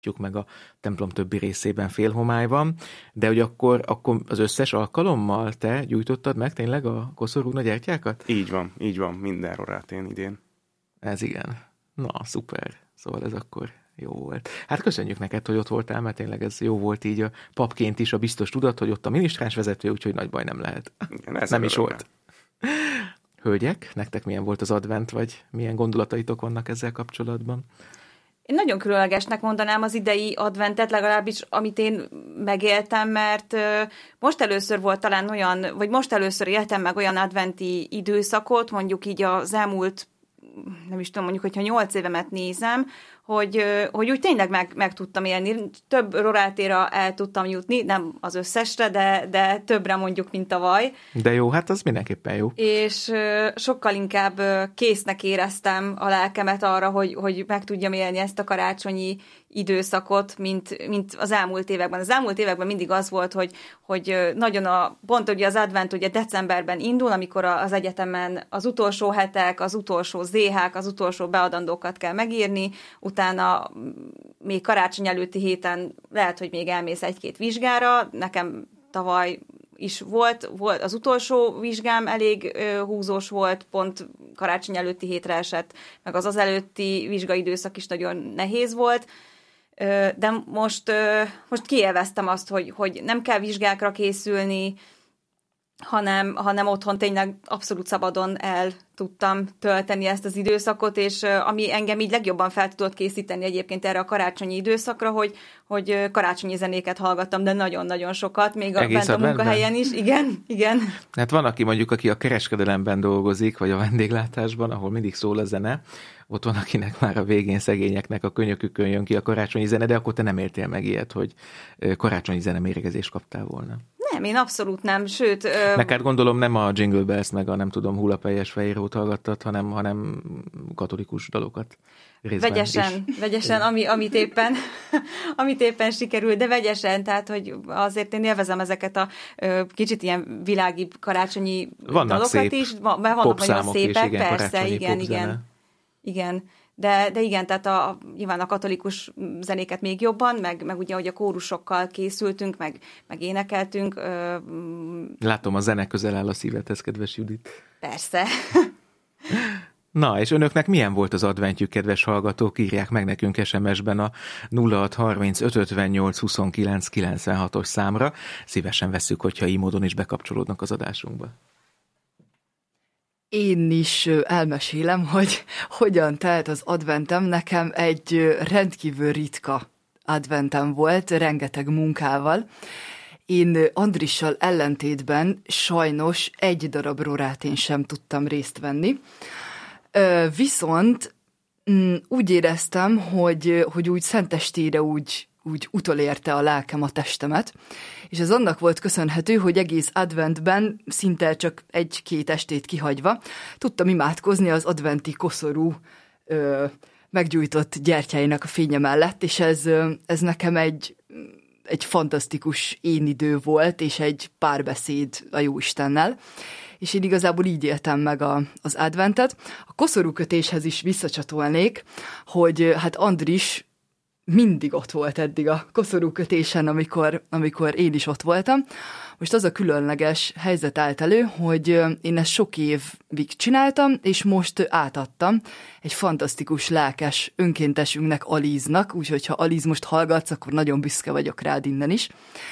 meg a templom többi részében félhomály van, de hogy akkor az összes alkalommal te gyújtottad meg tényleg a koszorúna gyertyákat? Így van, minden rorátén idén. Ez igen. Na, szuper. Szóval ez akkor jó volt. Hát köszönjük neked, hogy ott voltál, mert tényleg ez jó volt így a papként is, a biztos tudat, hogy ott a minisztráns vezető, úgyhogy nagy baj nem lehet. Igen, nem is volt. Hölgyek, nektek milyen volt az advent, vagy milyen gondolataitok vannak ezzel kapcsolatban? Én nagyon különlegesnek mondanám az idei adventet, legalábbis amit én megéltem, mert most először volt talán olyan, vagy most először éltem meg olyan adventi időszakot, mondjuk így az elmúlt, nem is tudom, mondjuk, hogyha 8 évemet nézem, hogy úgy tényleg meg tudtam élni. Több rorátéra el tudtam jutni, nem az összesre, de többre mondjuk, mint tavaly. De jó, hát az mindenképpen jó. És sokkal inkább késznek éreztem a lelkemet arra, hogy meg tudjam élni ezt a karácsonyi időszakot, mint az elmúlt években. Az elmúlt években mindig az volt, hogy nagyon pont ugye az advent ugye decemberben indul, amikor az egyetemen az utolsó hetek, az utolsó ZH-k, az utolsó beadandókat kell megírni, utána még karácsony előtti héten lehet, hogy még elmész 1-2 vizsgára. Nekem tavaly is volt az utolsó vizsgám elég húzós volt, pont karácsony előtti hétre esett, meg az előtti vizsgaidőszak is nagyon nehéz volt, de most kiélveztem azt, hogy nem kell vizsgákra készülni, hanem otthon tényleg abszolút szabadon el tudtam tölteni ezt az időszakot, és ami engem így legjobban fel tudott készíteni egyébként erre a karácsonyi időszakra, hogy karácsonyi zenéket hallgattam, de nagyon-nagyon sokat, még bent a munkahelyen is. Igen. Hát van, aki a kereskedelemben dolgozik, vagy a vendéglátásban, ahol mindig szól a zene, ott van, akinek már a végén szegényeknek a könyökükön jön ki a karácsonyi zene, de akkor te nem értél meg ilyet, hogy karácsonyi zene mérgezést kaptál volna. Nem, én abszolút nem, sőt... Meg hát gondolom nem a Jingle Bells, meg a nem tudom Hullapelyes Fehérót hallgattad, hanem katolikus dalokat. Vegyesen, amit éppen sikerül, de vegyesen, tehát hogy azért én élvezem ezeket a kicsit ilyen világibb karácsonyi dalokat is. Vannak nagyon szépek, is, igen, persze, igen. De igen, tehát nyilván a katolikus zenéket még jobban, meg ugye, hogy a kórusokkal készültünk, meg énekeltünk. Látom, a zene közel áll a szívedhez, kedves Judit. Persze. Na, és önöknek milyen volt az adventjük, kedves hallgatók? Írják meg nekünk SMS-ben a 0630 558 29 96-os számra. Szívesen vesszük, hogyha így módon is bekapcsolódnak az adásunkba. Én is elmesélem, hogy hogyan telt az adventem. Nekem egy rendkívül ritka adventem volt, rengeteg munkával. Én Andrissal ellentétben sajnos egy darab rorátén sem tudtam részt venni. Viszont úgy éreztem, hogy úgy szentestére úgy utolérte a lelkem a testemet, és ez annak volt köszönhető, hogy egész adventben, szinte csak 1-2 estét kihagyva, tudtam imádkozni az adventi koszorú meggyújtott gyertyáinak a fénye mellett, és ez nekem egy fantasztikus énidő volt, és egy párbeszéd a Jóistennel, és én igazából így éltem meg az adventet. A koszorúkötéshez is visszacsatolnék, hogy hát Andris mindig ott volt eddig a koszorúkötésen, amikor én is ott voltam. Most az a különleges helyzet állt elő, hogy én ezt sok évig csináltam, és most átadtam egy fantasztikus lelkes önkéntesünknek, Alíznak, úgyhogy ha Alíz most hallgatsz, akkor nagyon büszke vagyok rád innen is.